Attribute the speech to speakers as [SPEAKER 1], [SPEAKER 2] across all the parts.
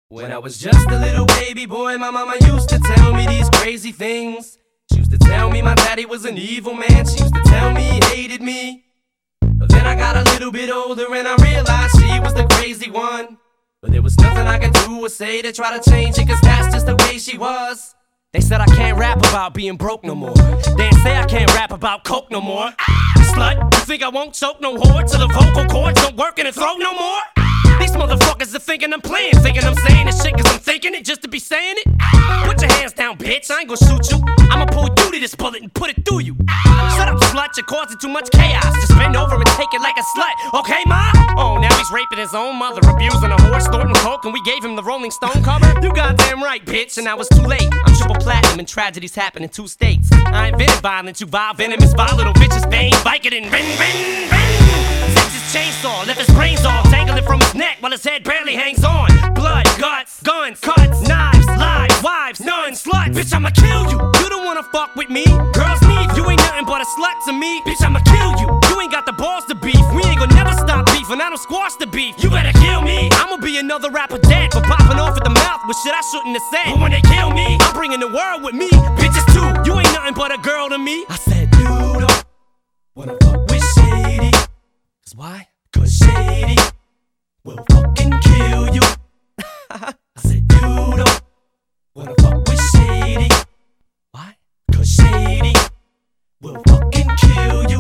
[SPEAKER 1] When I was just a little baby boy, my mama used to tell me these crazy things. She used to tell me my daddy was an evil man. She used to tell me he hated me. But then I got a little bit older and I realized she was the crazy one. But there was nothing I could do or say to try to change it, cause that's just the way she was. They said I can't rap about being broke no more. They say I can't rap about coke no more. Slut, you think I won't choke no whore till the vocal cords don't work in the throat no more? These motherfuckers are thinking I'm playing, thinking I'm saying this shit cause I'm thinking it just to be saying it. Put your hands down, bitch, I ain't gonna shoot you. I'ma pull you to this bullet and put it through you. Shut up, slut, you're causing too much chaos. Just bend over and take it like a slut, okay, ma? Oh, now he's raping his own mother, abusing a horse, snorting coke, and we gave him the Rolling Stone cover? You goddamn right, bitch, and now it's too late. I'm triple platinum and tragedies happen in 2 states. I invented violence, you vile venomous, vile little bitches, bang, Vicodin, ring. Takes his chainsaw, left his brains all dangling from his neck while his head barely hangs on. Blood, guts, guns, cuts, knives, lies, wives, nuns, sluts. Bitch, I'ma kill you. You don't wanna fuck with me. Girls need you ain't nothing but a slut to me. Bitch, I'ma kill you. You ain't got the balls to beef. We ain't gonna never stop beef, and I don't squash the beef. You better kill me. I'ma be another rapper dead for popping off at the mouth with shit I shouldn't have said. But when they kill me, I'm bringing the world with me. Bitches too. You ain't nothing but a girl to me. I said you don't wanna fuck with Shady. Cause why? Cause Shady will fucking kill you. I said you don't wanna fuck with Shady. Why? Cause Shady will fucking kill you.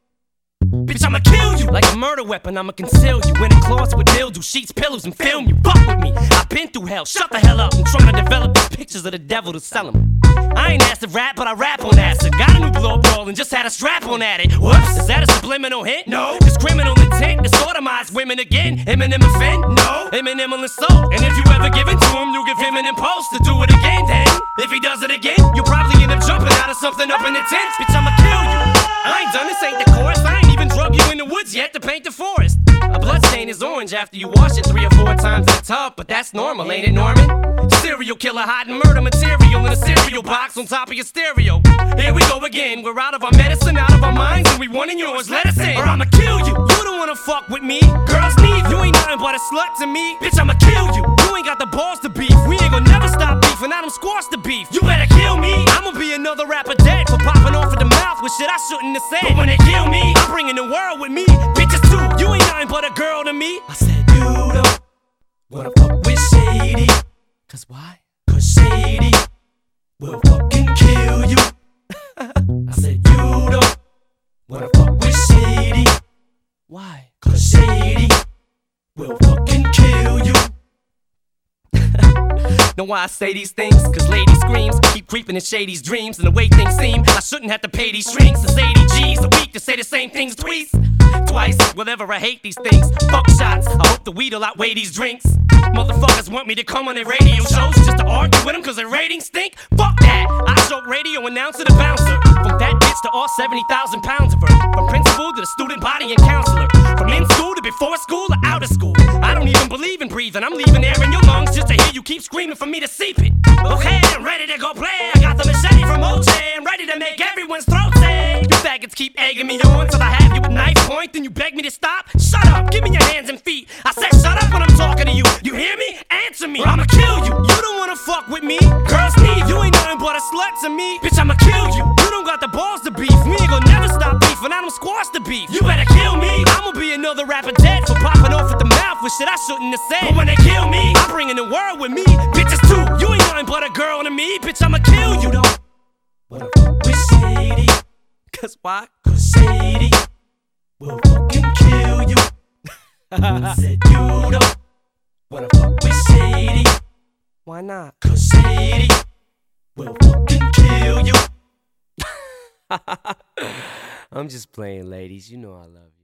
[SPEAKER 1] Bitch, I'ma kill you. Like a murder weapon, I'ma conceal you in a closet with mildew, sheets, pillows, and film you. Fuck with me, I've been through hell. Shut the hell up, I'm trying to develop these pictures of the devil to sell them. I ain't asked to rap, but I rap on acid. Got a new blow roll and just had a strap on at it. Whoops, is that a subliminal hint? No, cause criminal intent to sodomize women again. Eminem offend? No, Eminem will insult. And if you ever give it to him, you give him an impulse to do it again. Then, if he does it again, you'll probably end up jumping out of something up in the tents. Bitch, I'ma kill you. I ain't done this, ain't the chorus. I ain't even drug you in the woods yet to paint the forest. A blood stain is orange after you wash it 3 or 4 times in the tub, but that's normal, ain't it, Norman? Serial killer hiding murder material in a cereal box on top of your stereo. Here we go again, we're out of our medicine, out of our minds, and we wanting yours, let us in, or I'ma kill you. You don't wanna fuck with me. Girls need you ain't nothing but a slut to me. Bitch, I'ma kill you. You ain't got the balls to beef. We ain't gonna never stop beef, and I don't squash the beef. You better kill me. I'ma be another rapper dead for popping off at the mouth with shit I shouldn't have said. But when they kill me, I'm bringing the world with me. Bitches too, you ain't nothing but a girl to me. I said you don't wanna fuck with Shady. Cause why? Cause Shady will fucking kill you. I said you don't wanna fuck with Shady. Why? Cause Shady will fucking kill you. Know why I say these things? Cause lady screams keep creeping in Shady's dreams. And the way things seem, I shouldn't have to pay these shrinks. It's 80 G's a week to say the same things twice. Whatever, I hate these things. Fuck shots, I hope the weed'll outweigh these drinks. Motherfuckers want me to come on their radio shows just to argue with them cause their ratings stink. Fuck that, I choke radio announcer to bouncer. From that bitch to all 70,000 pounds of her. From principal to the student body and counselor. From in school to before school or out of school. I don't even believe in breathing, I'm leaving air in your lungs just to hear you keep screaming for me to seep it. Okay, I'm ready to go play. I got the machete from OJ. I'm ready to make everyone's throat sing. You faggots keep egging me on till I have you at knife point. Then you beg me to stop. Shut up, give me your hands and feet. I said shut up when I'm talking to you. You hear me? Answer me, or I'ma kill you. You don't wanna fuck with me. Girls need you ain't nothing but a slut to me. Bitch, I'ma kill you. You don't got the balls to beef. We ain't gonna never stop beef, and I don't squash the beef. You better kill me. I'ma be another rapper dead for popping off at the mouth with shit I shouldn't have said. But when they kill me, I'm bringing the world with me. Bitches too, you ain't nothing but a girl to me. Bitch, I'ma kill you. You don't wanna fuck with Shady. Cause why? Cause Shady will fucking kill you. I said you don't wanna fuck with Shady. Why not? Cause Shady will fucking kill you. I'm just playing, ladies. You know I love you.